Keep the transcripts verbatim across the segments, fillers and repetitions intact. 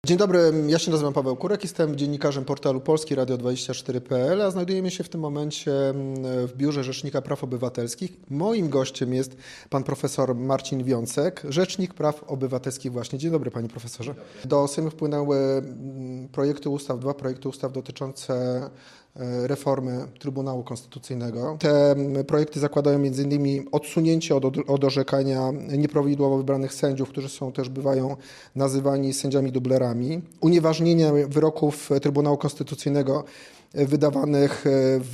Dzień dobry, ja się nazywam Paweł Kurek, jestem dziennikarzem portalu Polski Radio dwadzieścia cztery kropka p l, a znajdujemy się w tym momencie w Biurze Rzecznika Praw Obywatelskich. Moim gościem jest pan profesor Marcin Wiącek, Rzecznik Praw Obywatelskich właśnie. Dzień dobry, panie profesorze. Do Sejmu wpłynęły projekty ustaw, dwa projekty ustaw dotyczące reformy Trybunału Konstytucyjnego. Te projekty zakładają między innymi odsunięcie od, od orzekania nieprawidłowo wybranych sędziów, którzy są też bywają nazywani sędziami dublerami, unieważnienie wyroków Trybunału Konstytucyjnego wydawanych w,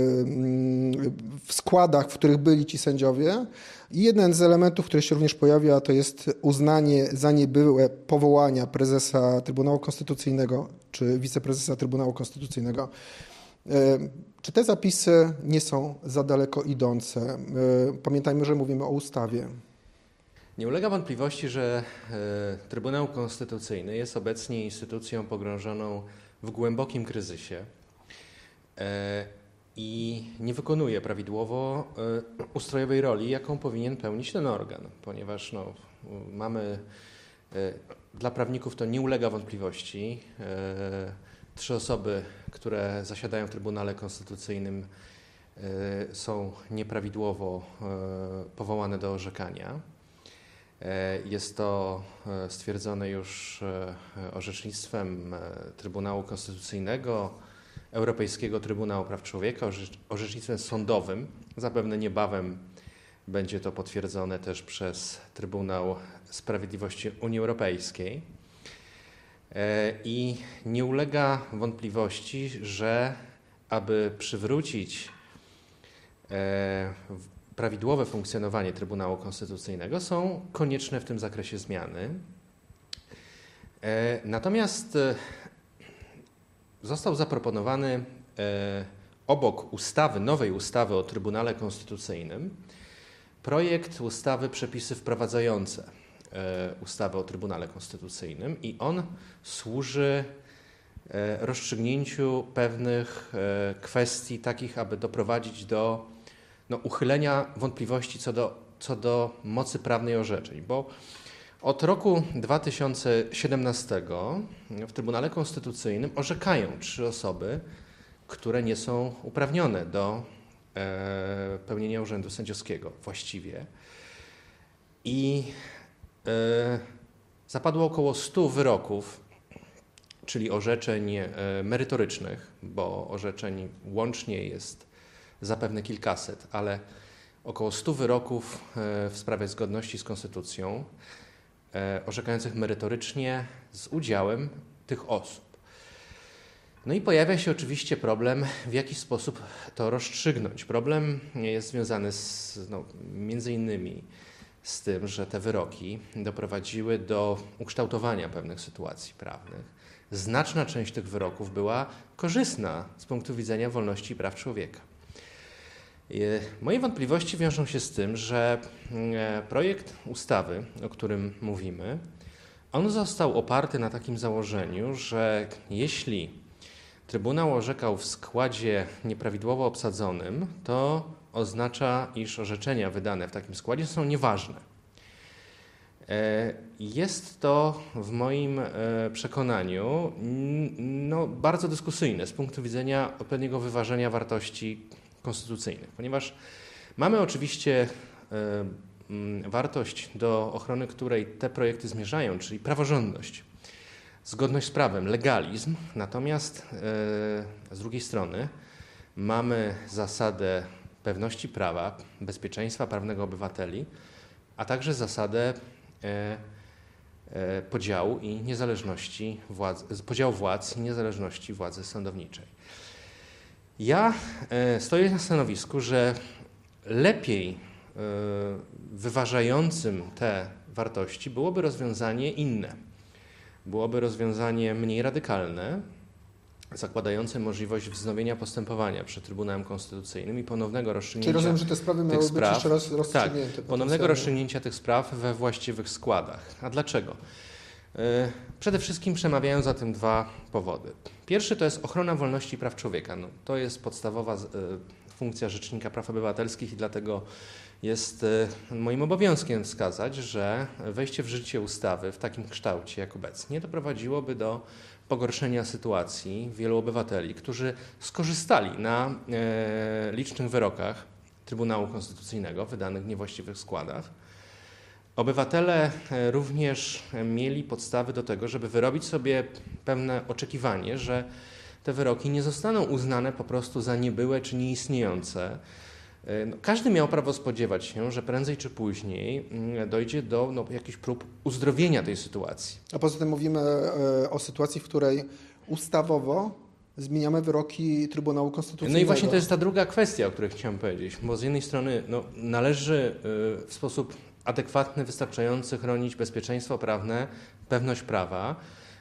w składach, w których byli ci sędziowie. I jeden z elementów, który się również pojawia, to jest uznanie za niebyłe powołania prezesa Trybunału Konstytucyjnego czy wiceprezesa Trybunału Konstytucyjnego. Czy te zapisy nie są za daleko idące? Pamiętajmy, że mówimy o ustawie. Nie ulega wątpliwości, że Trybunał Konstytucyjny jest obecnie instytucją pogrążoną w głębokim kryzysie i nie wykonuje prawidłowo ustrojowej roli, jaką powinien pełnić ten organ, ponieważ no, mamy, dla prawników to nie ulega wątpliwości, trzy osoby, które zasiadają w Trybunale Konstytucyjnym, są nieprawidłowo powołane do orzekania. Jest to stwierdzone już orzecznictwem Trybunału Konstytucyjnego, Europejskiego Trybunału Praw Człowieka, orzecznictwem sądowym. Zapewne niebawem będzie to potwierdzone też przez Trybunał Sprawiedliwości Unii Europejskiej. I nie ulega wątpliwości, że aby przywrócić prawidłowe funkcjonowanie Trybunału Konstytucyjnego, są konieczne w tym zakresie zmiany. Natomiast został zaproponowany obok ustawy, nowej ustawy o Trybunale Konstytucyjnym, projekt ustawy Przepisy wprowadzające ustawy o Trybunale Konstytucyjnym i on służy rozstrzygnięciu pewnych kwestii takich, aby doprowadzić do no, uchylenia wątpliwości co do, co do mocy prawnej orzeczeń, bo od roku dwa tysiące siedemnastego w Trybunale Konstytucyjnym orzekają trzy osoby, które nie są uprawnione do pełnienia urzędu sędziowskiego właściwie i zapadło około stu wyroków, czyli orzeczeń merytorycznych, bo orzeczeń łącznie jest zapewne kilkaset, ale około stu wyroków w sprawie zgodności z konstytucją, orzekających merytorycznie z udziałem tych osób. No i pojawia się oczywiście problem, w jaki sposób to rozstrzygnąć. Problem jest związany z, no, między innymi z tym, że te wyroki doprowadziły do ukształtowania pewnych sytuacji prawnych. Znaczna część tych wyroków była korzystna z punktu widzenia wolności i praw człowieka. Moje wątpliwości wiążą się z tym, że projekt ustawy, o którym mówimy, on został oparty na takim założeniu, że jeśli Trybunał orzekał w składzie nieprawidłowo obsadzonym, to oznacza, iż orzeczenia wydane w takim składzie są nieważne. Jest to w moim przekonaniu no, bardzo dyskusyjne z punktu widzenia odpowiedniego wyważenia wartości konstytucyjnych, ponieważ mamy oczywiście wartość, do ochrony której te projekty zmierzają, czyli praworządność, zgodność z prawem, legalizm, natomiast z drugiej strony mamy zasadę pewności prawa, bezpieczeństwa prawnego obywateli, a także zasadę podziału i niezależności władzy, podziału władz i niezależności władzy sądowniczej. Ja stoję na stanowisku, że lepiej wyważającym te wartości byłoby rozwiązanie inne. Byłoby rozwiązanie mniej radykalne, zakładające możliwość wznowienia postępowania przed Trybunałem Konstytucyjnym i ponownego rozstrzygnięcia Czyli rozumiem, że te sprawy miały być jeszcze raz rozstrzygnięte. Tak, ponownego rozstrzygnięcia tych spraw we właściwych składach. A dlaczego? Przede wszystkim przemawiają za tym dwa powody. Pierwszy to jest ochrona wolności i praw człowieka. No, to jest podstawowa funkcja Rzecznika Praw Obywatelskich i dlatego jest moim obowiązkiem wskazać, że wejście w życie ustawy w takim kształcie jak obecnie doprowadziłoby do pogorszenia sytuacji wielu obywateli, którzy skorzystali na licznych wyrokach Trybunału Konstytucyjnego wydanych w niewłaściwych składach. Obywatele również mieli podstawy do tego, żeby wyrobić sobie pewne oczekiwanie, że te wyroki nie zostaną uznane po prostu za niebyłe czy nieistniejące. No, każdy miał prawo spodziewać się, że prędzej czy później dojdzie do no, jakichś prób uzdrowienia tej sytuacji. A poza tym mówimy o sytuacji, w której ustawowo zmieniamy wyroki Trybunału Konstytucyjnego. No i właśnie to jest ta druga kwestia, o której chciałem powiedzieć, bo z jednej strony no, należy w sposób adekwatny, wystarczający chronić bezpieczeństwo prawne, pewność prawa.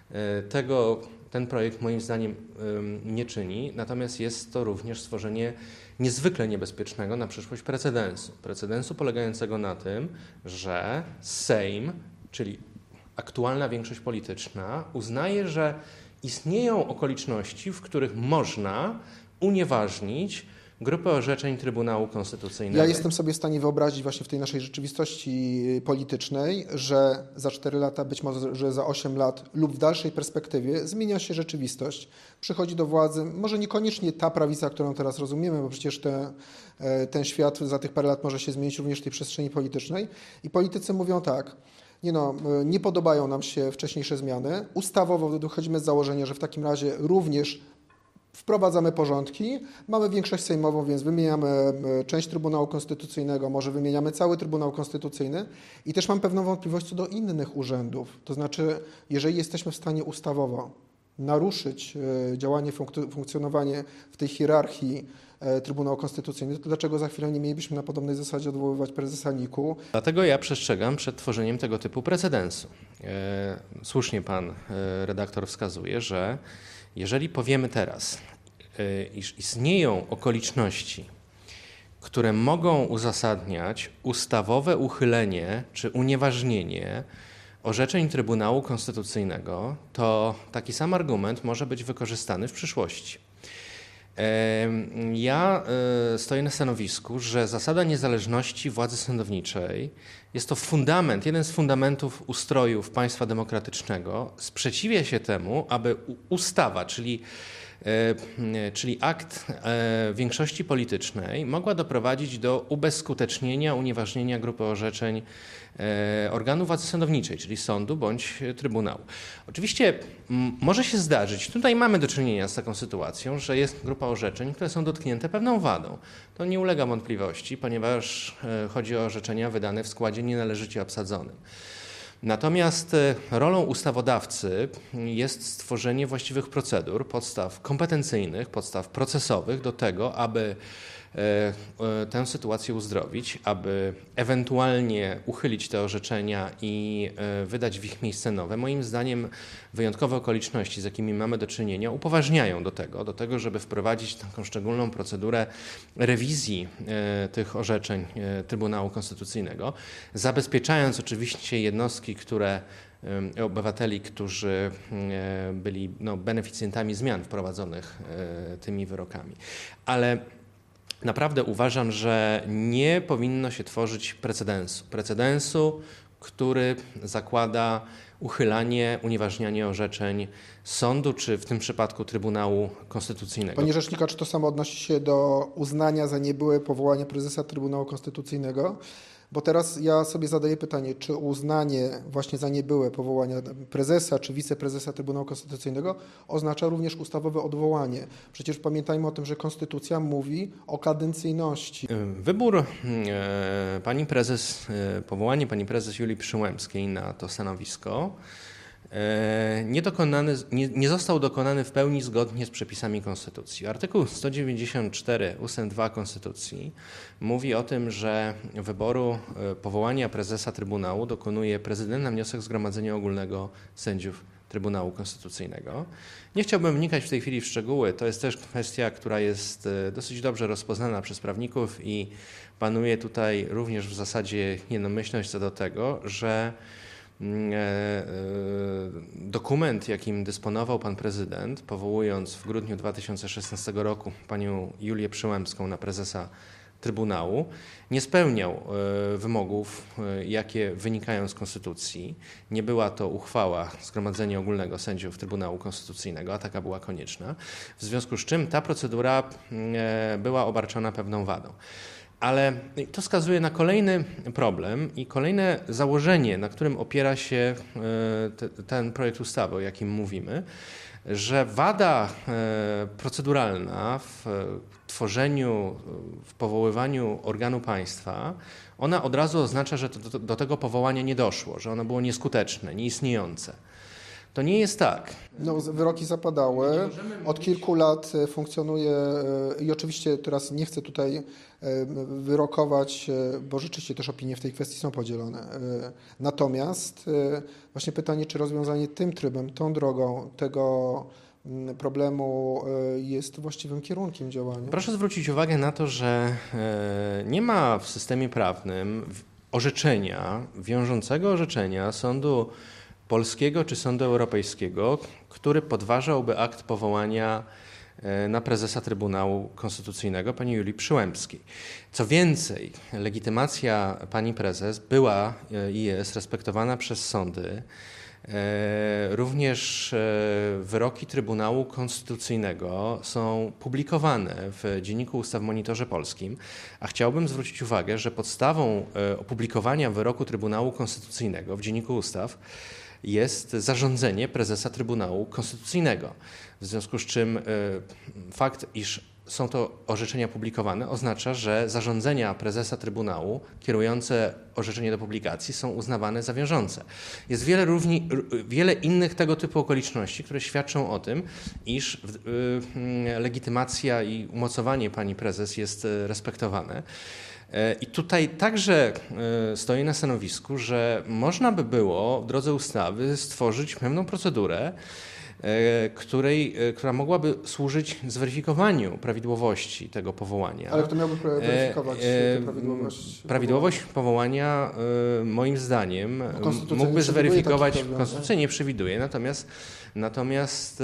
Tego ten projekt moim zdaniem nie czyni, natomiast jest to również stworzenie niezwykle niebezpiecznego na przyszłość precedensu. Precedensu polegającego na tym, że Sejm, czyli aktualna większość polityczna, uznaje, że istnieją okoliczności, w których można unieważnić grupę orzeczeń Trybunału Konstytucyjnego. Ja jestem sobie w stanie wyobrazić właśnie w tej naszej rzeczywistości politycznej, że za cztery lata, być może że za osiem lat lub w dalszej perspektywie zmienia się rzeczywistość. Przychodzi do władzy, może niekoniecznie ta prawica, którą teraz rozumiemy, bo przecież te, ten świat za tych parę lat może się zmienić również w tej przestrzeni politycznej. I politycy mówią tak, nie no, nie podobają nam się wcześniejsze zmiany. Ustawowo wychodzimy z założenia, że w takim razie również wprowadzamy porządki, mamy większość sejmową, więc wymieniamy część Trybunału Konstytucyjnego, może wymieniamy cały Trybunał Konstytucyjny i też mam pewną wątpliwość co do innych urzędów. To znaczy, jeżeli jesteśmy w stanie ustawowo naruszyć działanie, funkcjonowanie w tej hierarchii Trybunału Konstytucyjnego, to dlaczego za chwilę nie mielibyśmy na podobnej zasadzie odwoływać prezesa N I K-u? Dlatego ja przestrzegam przed tworzeniem tego typu precedensu. Słusznie pan redaktor wskazuje, że jeżeli powiemy teraz, iż istnieją okoliczności, które mogą uzasadniać ustawowe uchylenie czy unieważnienie orzeczeń Trybunału Konstytucyjnego, to taki sam argument może być wykorzystany w przyszłości. Ja stoję na stanowisku, że zasada niezależności władzy sądowniczej jest to fundament, jeden z fundamentów ustrojów państwa demokratycznego. Sprzeciwia się temu, aby ustawa, czyli, czyli akt większości politycznej mogła doprowadzić do ubezskutecznienia, unieważnienia grupy orzeczeń organu władzy sądowniczej, czyli sądu bądź trybunału. Oczywiście może się zdarzyć, tutaj mamy do czynienia z taką sytuacją, że jest grupa orzeczeń, które są dotknięte pewną wadą. To nie ulega wątpliwości, ponieważ chodzi o orzeczenia wydane w składzie nienależycie obsadzonym. Natomiast rolą ustawodawcy jest stworzenie właściwych procedur, podstaw kompetencyjnych, podstaw procesowych do tego, aby tę sytuację uzdrowić, aby ewentualnie uchylić te orzeczenia i wydać w ich miejsce nowe. Moim zdaniem wyjątkowe okoliczności, z jakimi mamy do czynienia, upoważniają do tego, do tego, żeby wprowadzić taką szczególną procedurę rewizji tych orzeczeń Trybunału Konstytucyjnego, zabezpieczając oczywiście jednostki, które obywateli, którzy byli no, beneficjentami zmian wprowadzonych tymi wyrokami. Ale naprawdę uważam, że nie powinno się tworzyć precedensu. Precedensu, który zakłada uchylanie, unieważnianie orzeczeń sądu, czy w tym przypadku Trybunału Konstytucyjnego. Panie Rzecznika, czy to samo odnosi się do uznania za niebyłe powołania prezesa Trybunału Konstytucyjnego? Bo teraz ja sobie zadaję pytanie, czy uznanie właśnie za niebyłe powołania prezesa czy wiceprezesa Trybunału Konstytucyjnego oznacza również ustawowe odwołanie? Przecież pamiętajmy o tym, że Konstytucja mówi o kadencyjności. Wybór e, pani prezes, e, powołanie pani prezes Julii Przyłębskiej na to stanowisko Nie, dokonany, nie, nie został dokonany w pełni zgodnie z przepisami Konstytucji. Artykuł sto dziewięćdziesiąt cztery ustęp dwa Konstytucji mówi o tym, że wyboru powołania prezesa Trybunału dokonuje prezydent na wniosek Zgromadzenia Ogólnego Sędziów Trybunału Konstytucyjnego. Nie chciałbym wnikać w tej chwili w szczegóły. To jest też kwestia, która jest dosyć dobrze rozpoznana przez prawników i panuje tutaj również w zasadzie jednomyślność co do tego, że dokument, jakim dysponował pan prezydent, powołując w grudniu dwa tysiące szesnastego roku panią Julię Przyłębską na prezesa Trybunału, nie spełniał wymogów, jakie wynikają z Konstytucji. Nie była to uchwała Zgromadzenia Ogólnego Sędziów Trybunału Konstytucyjnego, a taka była konieczna. W związku z czym ta procedura była obarczona pewną wadą. Ale to wskazuje na kolejny problem i kolejne założenie, na którym opiera się te, ten projekt ustawy, o jakim mówimy, że wada proceduralna w tworzeniu, w powoływaniu organu państwa, ona od razu oznacza, że do, do tego powołania nie doszło, że ono było nieskuteczne, nieistniejące. To nie jest tak. No, wyroki zapadały. Od kilku lat funkcjonuje i oczywiście teraz nie chcę tutaj wyrokować, bo rzeczywiście też opinie w tej kwestii są podzielone. Natomiast właśnie pytanie, czy rozwiązanie tym trybem, tą drogą tego problemu jest właściwym kierunkiem działania. Proszę zwrócić uwagę na to, że nie ma w systemie prawnym orzeczenia, wiążącego orzeczenia sądu polskiego czy sądu europejskiego, który podważałby akt powołania na prezesa Trybunału Konstytucyjnego pani Julii Przyłębskiej. Co więcej, legitymacja pani prezes była i jest respektowana przez sądy. Również wyroki Trybunału Konstytucyjnego są publikowane w Dzienniku Ustaw Monitorze Polskim, a chciałbym zwrócić uwagę, że podstawą opublikowania wyroku Trybunału Konstytucyjnego w Dzienniku Ustaw jest zarządzenie prezesa Trybunału Konstytucyjnego. W związku z czym fakt, iż są to orzeczenia publikowane, oznacza, że zarządzenia prezesa Trybunału kierujące orzeczenie do publikacji są uznawane za wiążące. Jest wiele, równi, wiele innych tego typu okoliczności, które świadczą o tym, iż legitymacja i umocowanie pani prezes jest respektowane. I tutaj także stoję na stanowisku, że można by było w drodze ustawy stworzyć pewną procedurę, której, która mogłaby służyć zweryfikowaniu prawidłowości tego powołania. Ale kto miałby weryfikować e, prawidłowość? Prawidłowość powołania, moim zdaniem, mógłby zweryfikować, konstytucja nie przewiduje, natomiast, natomiast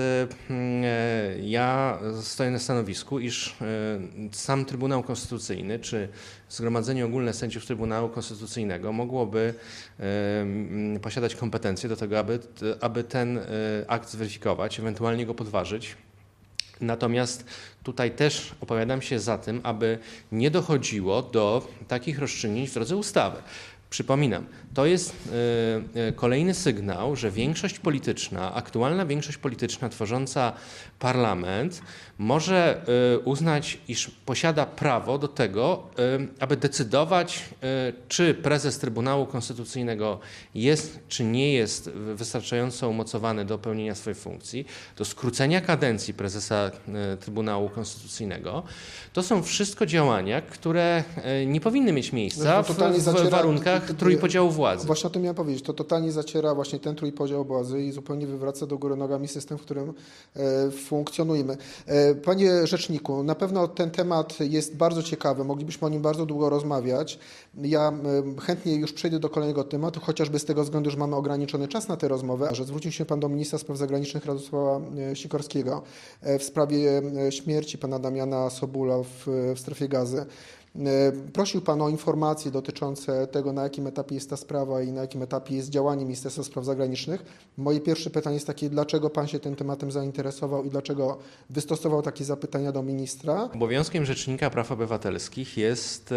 ja stoję na stanowisku, iż sam Trybunał Konstytucyjny, czy Zgromadzenie Ogólne Sędziów Trybunału Konstytucyjnego mogłoby posiadać kompetencje do tego, aby, aby ten akt zweryfikować, ewentualnie go podważyć. Natomiast tutaj też opowiadam się za tym, aby nie dochodziło do takich rozstrzygnięć w drodze ustawy. Przypominam, to jest y, y, kolejny sygnał, że większość polityczna, aktualna większość polityczna tworząca parlament może y, uznać, iż posiada prawo do tego, y, aby decydować, y, czy prezes Trybunału Konstytucyjnego jest, czy nie jest wystarczająco umocowany do pełnienia swojej funkcji, do skrócenia kadencji prezesa y, Trybunału Konstytucyjnego. To są wszystko działania, które y, nie powinny mieć miejsca w, w warunkach trójpodziału władzy. Właśnie o tym miałem powiedzieć. To totalnie zaciera właśnie ten trójpodział władzy i zupełnie wywraca do góry nogami system, w którym e, funkcjonujemy. E, panie rzeczniku, na pewno ten temat jest bardzo ciekawy. Moglibyśmy o nim bardzo długo rozmawiać. Ja e, chętnie już przejdę do kolejnego tematu, chociażby z tego względu, że mamy ograniczony czas na tę rozmowę, że zwrócił się pan do ministra spraw zagranicznych Radosława Sikorskiego e, w sprawie śmierci pana Damiana Sobula w, w strefie Gazy. Prosił pan o informacje dotyczące tego, na jakim etapie jest ta sprawa i na jakim etapie jest działanie Ministerstwa Spraw Zagranicznych. Moje pierwsze pytanie jest takie, dlaczego pan się tym tematem zainteresował i dlaczego wystosował takie zapytania do ministra? Obowiązkiem Rzecznika Praw Obywatelskich jest,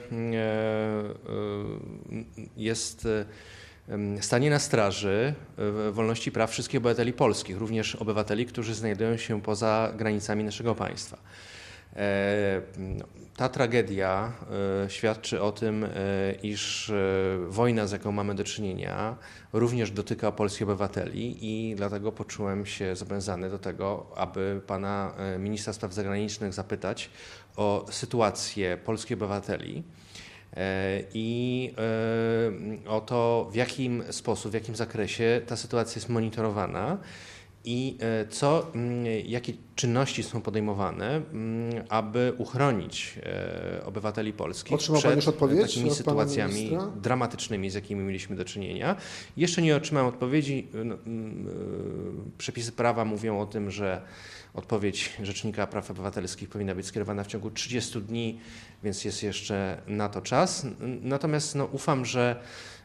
jest stanie na straży wolności i praw wszystkich obywateli polskich, również obywateli, którzy znajdują się poza granicami naszego państwa. Ta tragedia świadczy o tym, iż wojna, z jaką mamy do czynienia, również dotyka polskich obywateli i dlatego poczułem się zobowiązany do tego, aby pana ministra spraw zagranicznych zapytać o sytuację polskich obywateli i o to, w jakim sposób, w jakim zakresie ta sytuacja jest monitorowana i co, jakie czynności są podejmowane, aby uchronić obywateli polskich Otrzymał pan już przed odpowiedź takimi od pana sytuacjami ministra? dramatycznymi, z jakimi mieliśmy do czynienia. Jeszcze nie otrzymałem odpowiedzi. Przepisy prawa mówią o tym, że odpowiedź Rzecznika Praw Obywatelskich powinna być skierowana w ciągu trzydziestu dni, więc jest jeszcze na to czas. Natomiast no, ufam, że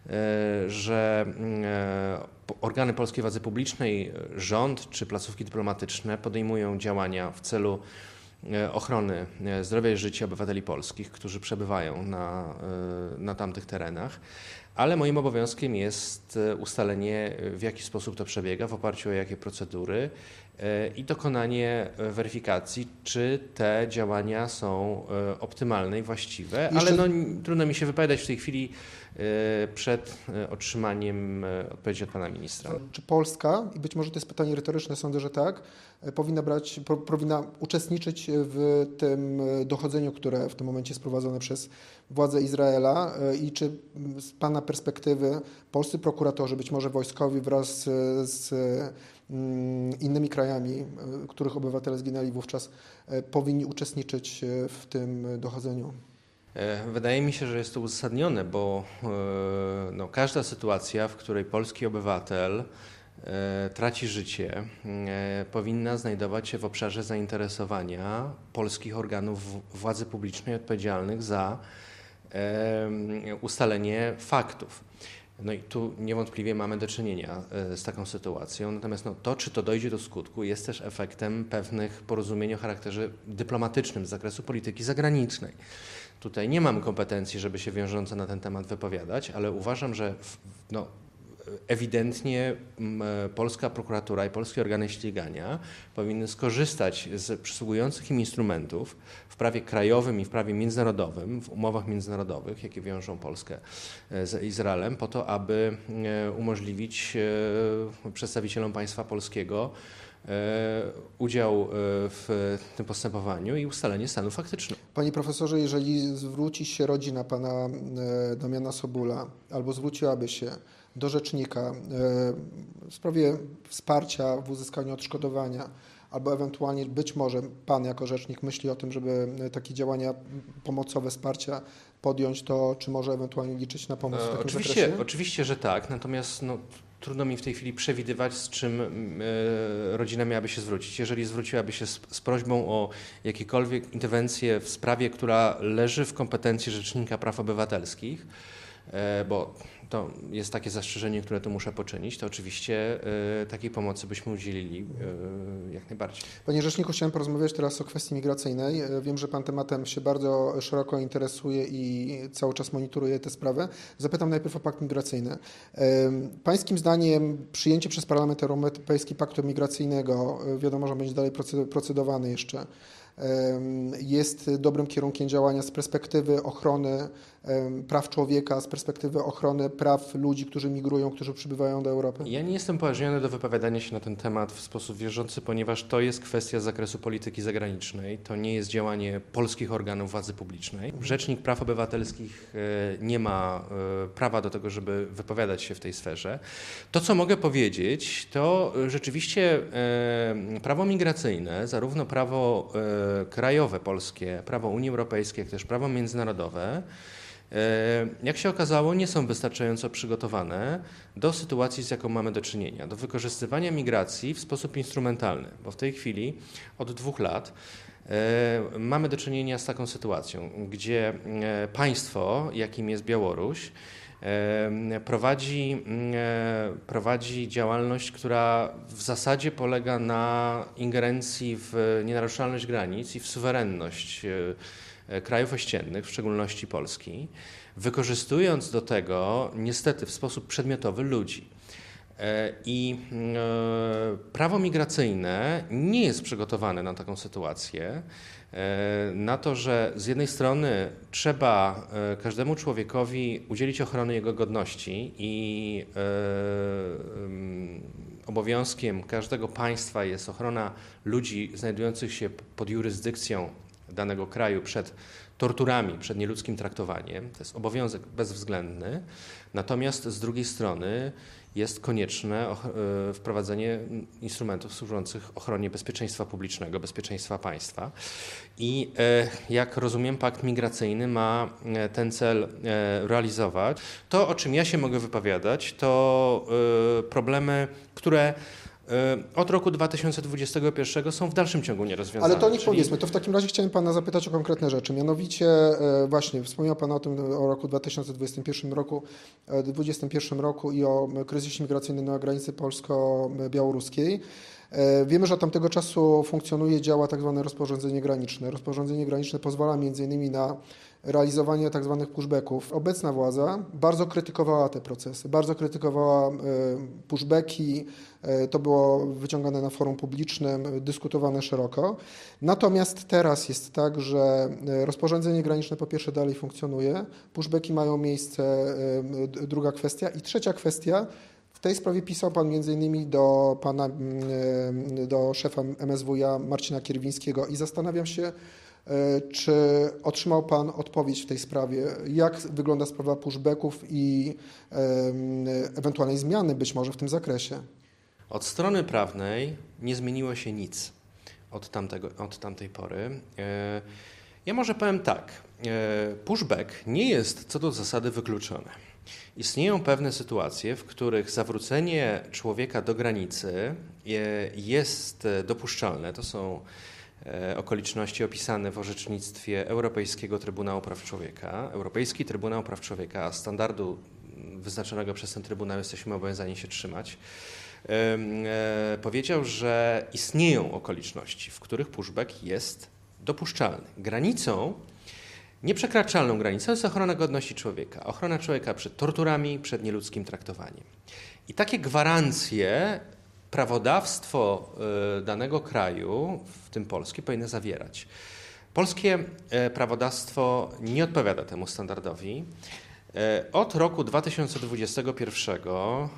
że organy polskiej władzy publicznej, rząd czy placówki dyplomatyczne podejmują działania w celu ochrony zdrowia i życia obywateli polskich, którzy przebywają na, na tamtych terenach, ale moim obowiązkiem jest ustalenie, w jaki sposób to przebiega, w oparciu o jakie procedury i dokonanie weryfikacji, czy te działania są optymalne i właściwe, Jeszcze... ale no, trudno mi się wypowiadać w tej chwili przed otrzymaniem odpowiedzi od pana ministra. Czy Polska, i być może to jest pytanie retoryczne, sądzę, że tak, powinna brać, powinna uczestniczyć w tym dochodzeniu, które w tym momencie jest prowadzone przez władze Izraela, i czy z pana perspektywy polscy prokuratorzy, być może wojskowi wraz z innymi krajami, których obywatele zginęli wówczas, powinni uczestniczyć w tym dochodzeniu? Wydaje mi się, że jest to uzasadnione, bo no, każda sytuacja, w której polski obywatel traci życie, powinna znajdować się w obszarze zainteresowania polskich organów władzy publicznej odpowiedzialnych za ustalenie faktów. No i tu niewątpliwie mamy do czynienia z taką sytuacją, natomiast no, to, czy to dojdzie do skutku, jest też efektem pewnych porozumień o charakterze dyplomatycznym z zakresu polityki zagranicznej. Tutaj nie mam kompetencji, żeby się wiążąco na ten temat wypowiadać, ale uważam, że no, ewidentnie polska prokuratura i polskie organy ścigania powinny skorzystać z przysługujących im instrumentów w prawie krajowym i w prawie międzynarodowym, w umowach międzynarodowych, jakie wiążą Polskę z Izraelem, po to, aby umożliwić przedstawicielom państwa polskiego udział w tym postępowaniu i ustalenie stanu faktycznego. Panie profesorze, jeżeli zwróci się rodzina pana Damiana Sobula albo zwróciłaby się do rzecznika w sprawie wsparcia w uzyskaniu odszkodowania, albo ewentualnie być może pan jako rzecznik myśli o tym, żeby takie działania pomocowe, wsparcia podjąć, to czy może ewentualnie liczyć na pomoc w takim oczywiście, zakresie? Oczywiście, że tak, natomiast no, trudno mi w tej chwili przewidywać, z czym e, rodzina miałaby się zwrócić. Jeżeli zwróciłaby się z, z prośbą o jakiekolwiek interwencje w sprawie, która leży w kompetencji Rzecznika Praw Obywatelskich, e, bo to jest takie zastrzeżenie, które tu muszę poczynić, to oczywiście e, takiej pomocy byśmy udzielili e, jak najbardziej. Panie Rzeczniku, chciałem porozmawiać teraz o kwestii migracyjnej. Wiem, że pan tematem się bardzo szeroko interesuje i cały czas monitoruje tę sprawę. Zapytam najpierw o pakt migracyjny. Pańskim zdaniem przyjęcie przez Parlament Europejski paktu migracyjnego, wiadomo, że będzie dalej procedowany jeszcze, jest dobrym kierunkiem działania z perspektywy ochrony praw człowieka, z perspektywy ochrony praw ludzi, którzy migrują, którzy przybywają do Europy? Ja nie jestem upoważniony do wypowiadania się na ten temat w sposób wierzący, ponieważ to jest kwestia z zakresu polityki zagranicznej, to nie jest działanie polskich organów władzy publicznej. Rzecznik Praw Obywatelskich nie ma prawa do tego, żeby wypowiadać się w tej sferze. To, co mogę powiedzieć, to rzeczywiście prawo migracyjne, zarówno prawo krajowe polskie, prawo Unii Europejskiej, jak też prawo międzynarodowe, jak się okazało, nie są wystarczająco przygotowane do sytuacji, z jaką mamy do czynienia, do wykorzystywania migracji w sposób instrumentalny, bo w tej chwili od dwóch lat mamy do czynienia z taką sytuacją, gdzie państwo, jakim jest Białoruś, prowadzi, prowadzi działalność, która w zasadzie polega na ingerencji w nienaruszalność granic i w suwerenność krajów ościennych, w szczególności Polski, wykorzystując do tego niestety w sposób przedmiotowy ludzi. I prawo migracyjne nie jest przygotowane na taką sytuację, na to, że z jednej strony trzeba każdemu człowiekowi udzielić ochrony jego godności i obowiązkiem każdego państwa jest ochrona ludzi znajdujących się pod jurysdykcją danego kraju przed torturami, przed nieludzkim traktowaniem. To jest obowiązek bezwzględny. Natomiast z drugiej strony jest konieczne wprowadzenie instrumentów służących ochronie bezpieczeństwa publicznego, bezpieczeństwa państwa. I jak rozumiem, pakt migracyjny ma ten cel realizować. To, o czym ja się mogę wypowiadać, to problemy, które od roku dwa tysiące dwudziestego pierwszego są w dalszym ciągu nierozwiązane. Ale to niech czyli... powiedzmy, to w takim razie chciałem Pana zapytać o konkretne rzeczy. Mianowicie właśnie wspomniał Pan o tym o roku dwa tysiące dwudziestym pierwszym roku, dwudziestym pierwszym roku i o kryzysie migracyjnym na granicy polsko-białoruskiej. Wiemy, że od tamtego czasu funkcjonuje, działa tak zwane rozporządzenie graniczne. Rozporządzenie graniczne pozwala między innymi na realizowanie tak zwanych pushbacków. Obecna władza bardzo krytykowała te procesy, bardzo krytykowała pushbacki, to było wyciągane na forum publicznym, dyskutowane szeroko. Natomiast teraz jest tak, że rozporządzenie graniczne po pierwsze dalej funkcjonuje, pushbacki mają miejsce, druga kwestia i trzecia kwestia. W tej sprawie pisał Pan między innymi do pana, do szefa M S W iA Marcina Kierwińskiego i zastanawiam się, czy otrzymał Pan odpowiedź w tej sprawie, jak wygląda sprawa pushbacków i ewentualnej zmiany być może w tym zakresie? Od strony prawnej nie zmieniło się nic od, tamtego, od tamtej pory. Ja może powiem tak, pushback nie jest co do zasady wykluczony. Istnieją pewne sytuacje, w których zawrócenie człowieka do granicy jest dopuszczalne. To są okoliczności opisane w orzecznictwie Europejskiego Trybunału Praw Człowieka. Europejski Trybunał Praw Człowieka, standardu wyznaczonego przez ten Trybunał jesteśmy obowiązani się trzymać, powiedział, że istnieją okoliczności, w których pushback jest dopuszczalny. Granicą, nieprzekraczalną granicą jest ochrona godności człowieka. Ochrona człowieka przed torturami, przed nieludzkim traktowaniem. I takie gwarancje prawodawstwo danego kraju, w tym polskie, powinno zawierać. Polskie prawodawstwo nie odpowiada temu standardowi. Od roku dwa tysiące dwudziestego pierwszego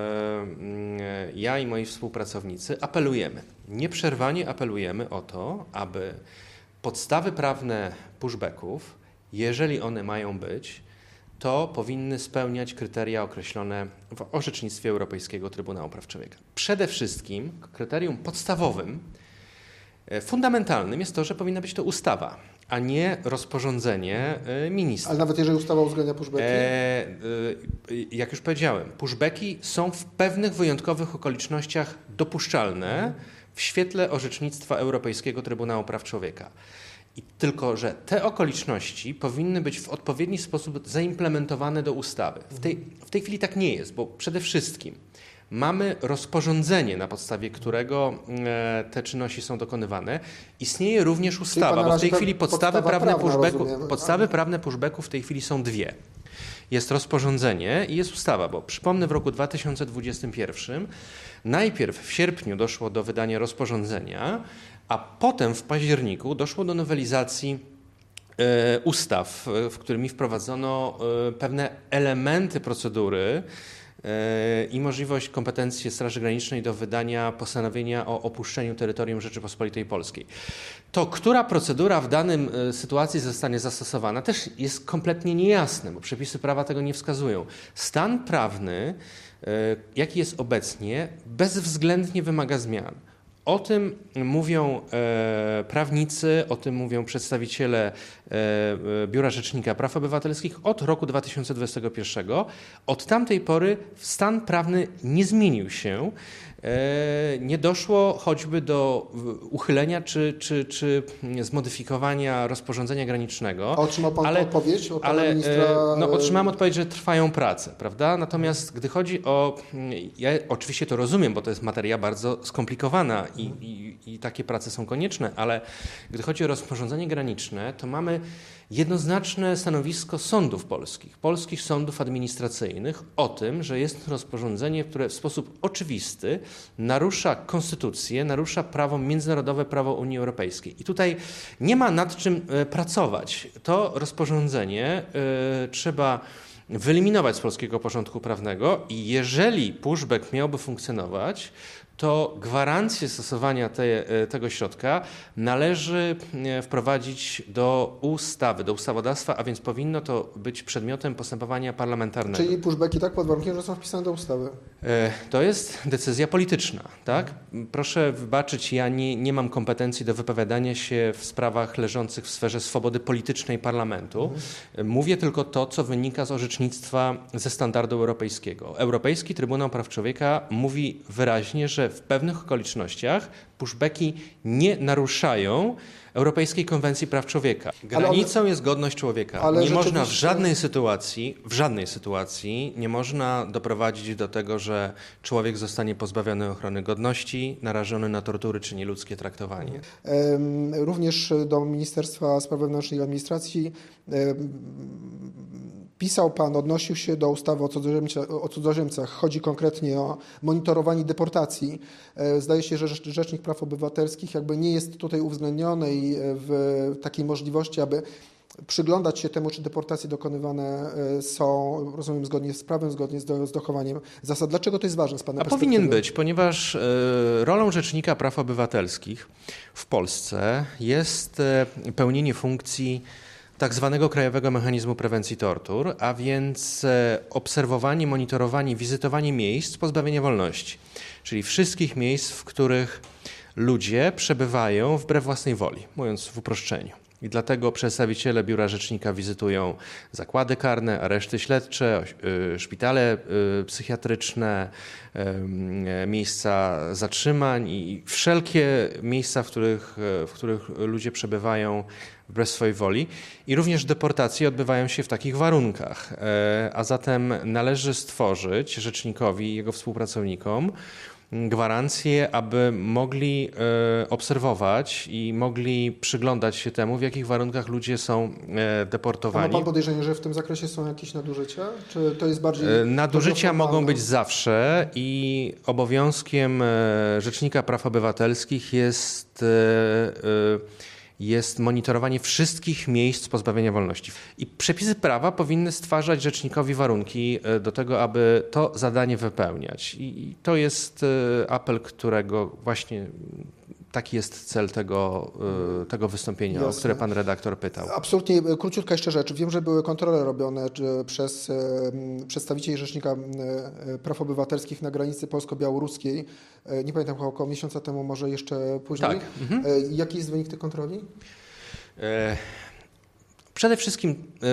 ja i moi współpracownicy apelujemy, nieprzerwanie apelujemy o to, aby podstawy prawne pushbacków, jeżeli one mają być, to powinny spełniać kryteria określone w orzecznictwie Europejskiego Trybunału Praw Człowieka. Przede wszystkim kryterium podstawowym, fundamentalnym jest to, że powinna być to ustawa, a nie rozporządzenie ministra. Ale nawet jeżeli ustawa uwzględnia pushbacki? E, jak już powiedziałem, pushbacki są w pewnych wyjątkowych okolicznościach dopuszczalne w świetle orzecznictwa Europejskiego Trybunału Praw Człowieka. I tylko, że te okoliczności powinny być w odpowiedni sposób zaimplementowane do ustawy. W tej, w tej chwili tak nie jest, bo przede wszystkim mamy rozporządzenie, na podstawie którego te czynności są dokonywane. Istnieje również ustawa, bo w tej chwili podstawy prawne pushbacku, podstawy prawne pushbacku w tej chwili są dwie. Jest rozporządzenie i jest ustawa, bo przypomnę, w roku dwa tysiące dwudziestym pierwszym najpierw w sierpniu doszło do wydania rozporządzenia, a potem w październiku doszło do nowelizacji e, ustaw, w którymi wprowadzono e, pewne elementy procedury e, i możliwość kompetencji Straży Granicznej do wydania postanowienia o opuszczeniu terytorium Rzeczypospolitej Polskiej. To, która procedura w danym e, sytuacji zostanie zastosowana, też jest kompletnie niejasne, bo przepisy prawa tego nie wskazują. Stan prawny, e, jaki jest obecnie, bezwzględnie wymaga zmian. O tym mówią e, prawnicy, o tym mówią przedstawiciele e, Biura Rzecznika Praw Obywatelskich od roku dwa tysiące dwudziestego pierwszego. Od tamtej pory stan prawny nie zmienił się. E, nie doszło choćby do uchylenia czy, czy, czy zmodyfikowania rozporządzenia granicznego. A otrzymał Pan ale, odpowiedź od pana ale, ministra? No, otrzymałem odpowiedź, że trwają prace, prawda? Natomiast gdy chodzi o... Ja oczywiście to rozumiem, bo to jest materia bardzo skomplikowana i, i, i takie prace są konieczne, ale gdy chodzi o rozporządzenie graniczne, to mamy jednoznaczne stanowisko sądów polskich, polskich sądów administracyjnych o tym, że jest rozporządzenie, które w sposób oczywisty narusza konstytucję, narusza prawo międzynarodowe, prawo Unii Europejskiej. I tutaj nie ma nad czym pracować. To rozporządzenie y, trzeba wyeliminować z polskiego porządku prawnego i jeżeli pushback miałby funkcjonować, to gwarancję stosowania te, tego środka należy wprowadzić do ustawy, do ustawodawstwa, a więc powinno to być przedmiotem postępowania parlamentarnego. Czyli pushbacki tak pod warunkiem, że są wpisane do ustawy? To jest decyzja polityczna, tak? Proszę wybaczyć, ja nie, nie mam kompetencji do wypowiadania się w sprawach leżących w sferze swobody politycznej parlamentu. Mówię tylko to, co wynika z orzecznictwa ze standardu europejskiego. Europejski Trybunał Praw Człowieka mówi wyraźnie, że w pewnych okolicznościach pushbacki nie naruszają Europejskiej Konwencji Praw Człowieka. Granicą one, jest godność człowieka. Ale nie można w żadnej sytuacji, w żadnej sytuacji nie można doprowadzić do tego, że człowiek zostanie pozbawiony ochrony godności, narażony na tortury czy nieludzkie traktowanie. Również do Ministerstwa Spraw Wewnętrznych i Administracji pisał pan, odnosił się do ustawy o, cudzoziemca, o cudzoziemcach. Chodzi konkretnie o monitorowanie deportacji. Zdaje się, że Rzecznik Praw Obywatelskich jakby nie jest tutaj uwzględniony i w takiej możliwości, aby przyglądać się temu, czy deportacje dokonywane są, rozumiem, zgodnie z prawem, zgodnie z, do, z dochowaniem zasad. Dlaczego to jest ważne z pana perspektywy? A powinien być, ponieważ y, rolą Rzecznika Praw Obywatelskich w Polsce jest y, pełnienie funkcji tak zwanego Krajowego Mechanizmu Prewencji Tortur, a więc obserwowanie, monitorowanie, wizytowanie miejsc pozbawienia wolności, czyli wszystkich miejsc, w których ludzie przebywają wbrew własnej woli, mówiąc w uproszczeniu. I dlatego przedstawiciele Biura Rzecznika wizytują zakłady karne, areszty śledcze, szpitale psychiatryczne, miejsca zatrzymań i wszelkie miejsca, w których, w których ludzie przebywają wbrew swojej woli. I również deportacje odbywają się w takich warunkach. A zatem należy stworzyć rzecznikowi i jego współpracownikom gwarancje, aby mogli obserwować i mogli przyglądać się temu, w jakich warunkach ludzie są deportowani. A ma pan podejrzenie, że w tym zakresie są jakieś nadużycia? Czy to jest bardziej... Nadużycia mogą być zawsze i obowiązkiem Rzecznika Praw Obywatelskich jest jest monitorowanie wszystkich miejsc pozbawienia wolności. I przepisy prawa powinny stwarzać rzecznikowi warunki do tego, aby to zadanie wypełniać. I to jest apel, którego właśnie taki jest cel tego, tego wystąpienia, Jasne. o które pan redaktor pytał. Absolutnie. Króciutka jeszcze rzecz. Wiem, że były kontrole robione przez przedstawicieli Rzecznika Praw Obywatelskich na granicy polsko-białoruskiej. Nie pamiętam, około miesiąca temu, może jeszcze później. Tak. Mhm. Jaki jest wynik tych kontroli? E Przede wszystkim,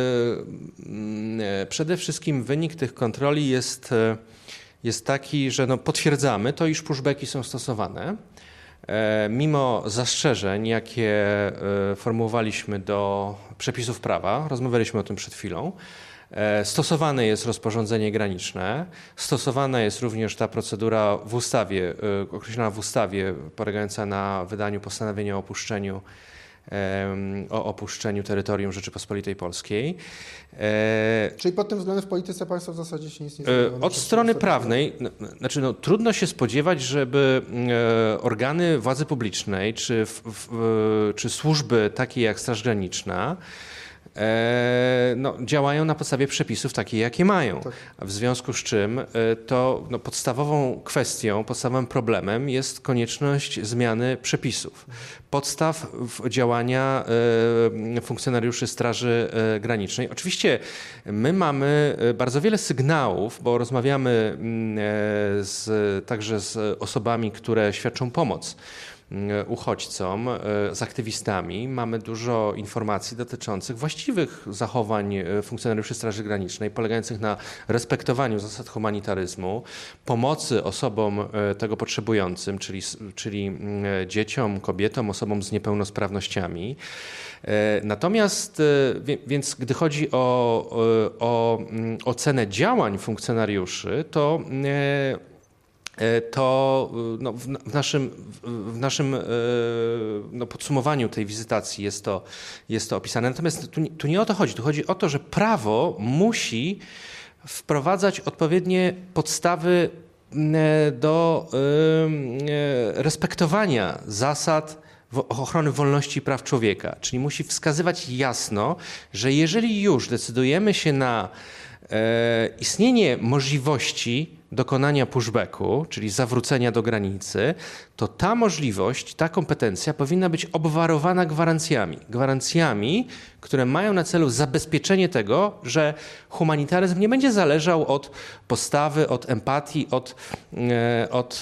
przede wszystkim wynik tych kontroli jest, jest taki, że no potwierdzamy to, iż pushbacki są stosowane. Mimo zastrzeżeń, jakie formułowaliśmy do przepisów prawa, rozmawialiśmy o tym przed chwilą, stosowane jest rozporządzenie graniczne, stosowana jest również ta procedura w ustawie, określona w ustawie, polegająca na wydaniu postanowienia o opuszczeniu o opuszczeniu terytorium Rzeczypospolitej Polskiej. Czyli pod tym względem w polityce państwa w zasadzie się nic nie zmieniło? Od strony prawnej, no, znaczy no, trudno się spodziewać, żeby organy władzy publicznej czy, w, w, czy służby takie jak Straż Graniczna no, działają na podstawie przepisów takie, jakie mają. Tak. W związku z czym to no, podstawową kwestią, podstawowym problemem jest konieczność zmiany przepisów, podstaw działania funkcjonariuszy Straży Granicznej. Oczywiście my mamy bardzo wiele sygnałów, bo rozmawiamy z, także z osobami, które świadczą pomoc uchodźcom, z aktywistami. Mamy dużo informacji dotyczących właściwych zachowań funkcjonariuszy Straży Granicznej, polegających na respektowaniu zasad humanitaryzmu, pomocy osobom tego potrzebującym, czyli, czyli dzieciom, kobietom, osobom z niepełnosprawnościami. Natomiast, więc gdy chodzi o, o ocenę działań funkcjonariuszy, to to no, w, w naszym, w naszym no, podsumowaniu tej wizytacji jest to, jest to opisane. Natomiast tu, tu nie o to chodzi. Tu chodzi o to, że prawo musi wprowadzać odpowiednie podstawy do respektowania zasad ochrony wolności i praw człowieka. Czyli musi wskazywać jasno, że jeżeli już decydujemy się na istnienie możliwości dokonania pushbacku, czyli zawrócenia do granicy, to ta możliwość, ta kompetencja powinna być obwarowana gwarancjami. Gwarancjami, które mają na celu zabezpieczenie tego, że humanitaryzm nie będzie zależał od postawy, od empatii, od, e, od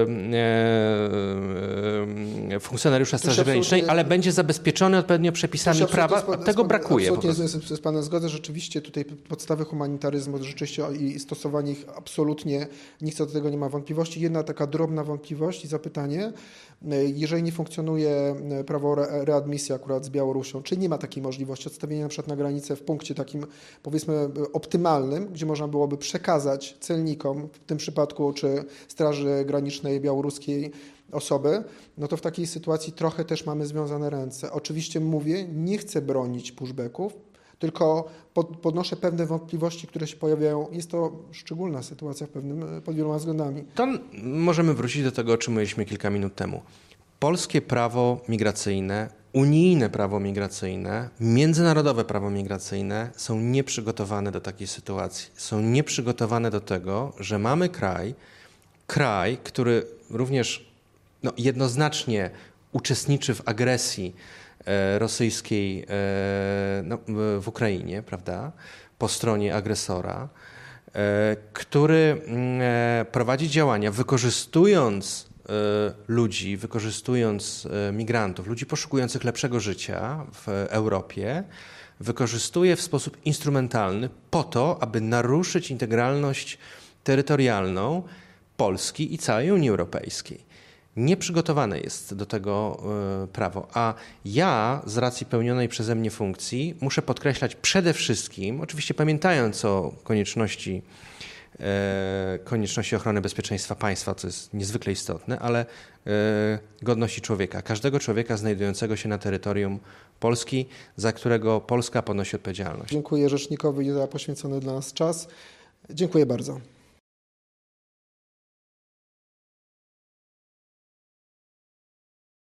e, e, funkcjonariusza Straży Granicznej, ale będzie zabezpieczony odpowiednio przepisami prawa. A tego brakuje. Absolutnie z, z Panem zgodzę. Rzeczywiście tutaj podstawy humanitaryzmu rzeczywiście i stosowanie ich absolutnie, nikt co do tego nie ma wątpliwości. Jedna taka drobna wątpliwość i zapytanie, jeżeli nie funkcjonuje prawo readmisji akurat z Białorusią, czy nie ma takiej możliwości odstawienia na przykład na granicę w punkcie takim powiedzmy optymalnym, gdzie można byłoby przekazać celnikom, w tym przypadku czy Straży Granicznej białoruskiej osoby, no to w takiej sytuacji trochę też mamy związane ręce. Oczywiście mówię, nie chcę bronić pushbacków, tylko podnoszę pewne wątpliwości, które się pojawiają. Jest to szczególna sytuacja w pewnym, pod wieloma względami. To możemy wrócić do tego, o czym mówiliśmy kilka minut temu. Polskie prawo migracyjne, unijne prawo migracyjne, międzynarodowe prawo migracyjne są nieprzygotowane do takiej sytuacji. Są nieprzygotowane do tego, że mamy kraj, kraj, który również no, jednoznacznie uczestniczy w agresji rosyjskiej no, w Ukrainie, prawda, po stronie agresora, który prowadzi działania wykorzystując ludzi, wykorzystując migrantów, ludzi poszukujących lepszego życia w Europie, wykorzystuje w sposób instrumentalny po to, aby naruszyć integralność terytorialną Polski i całej Unii Europejskiej. Nieprzygotowane jest do tego prawo, a ja z racji pełnionej przeze mnie funkcji muszę podkreślać przede wszystkim, oczywiście pamiętając o konieczności, e, konieczności ochrony bezpieczeństwa państwa, co jest niezwykle istotne, ale e, godności człowieka, każdego człowieka znajdującego się na terytorium Polski, za którego Polska ponosi odpowiedzialność. Dziękuję rzecznikowi za poświęcony dla nas czas. Dziękuję bardzo.